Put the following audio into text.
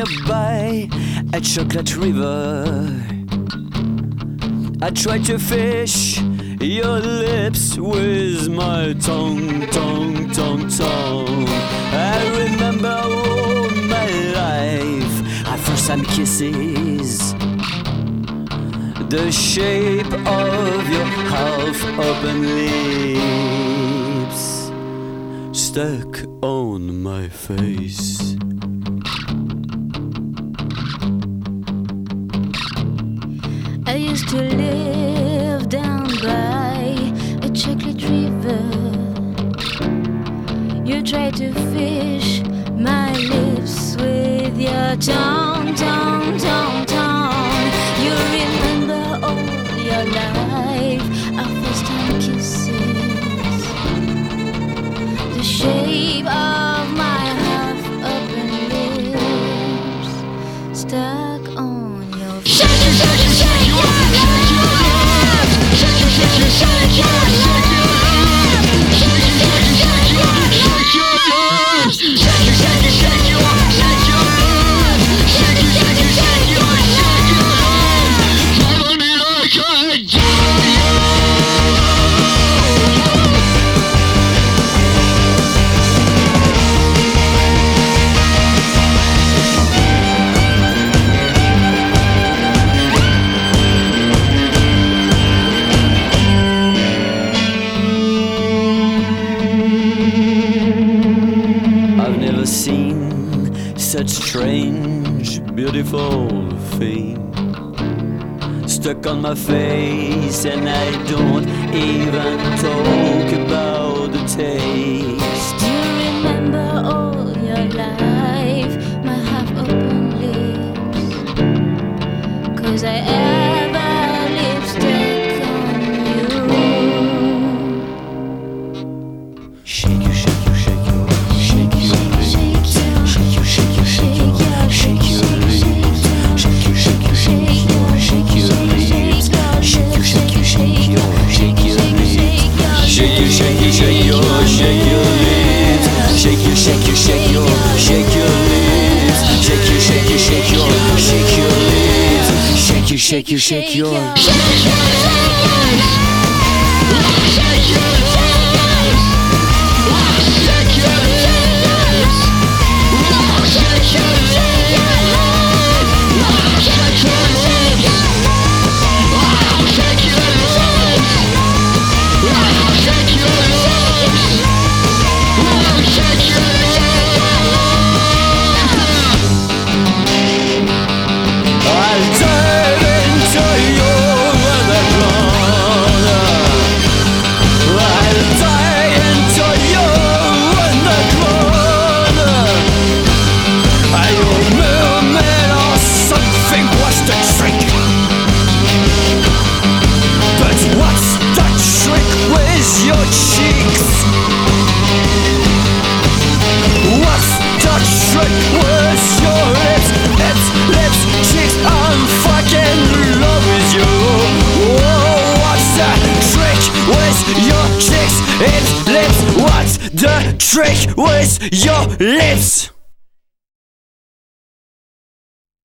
by a chocolate river. I tried to fish your lips with my tongue. I remember all my life, our first time kisses, the shape of your half-open lips stuck on my face. I used to live down by a chocolate river. You tried to fish my lips with your tongue. You remember all your life, our first time kisses, the shape of my half-open lips stuck on your face. Shake your seen such strange, beautiful thing stuck on my face, and I don't even talk about the taste. Do you remember all your life, my half-open lips? 'Cause I ever lipstick on you. Shake you, shake you, shake you. Shake your trick with your lips?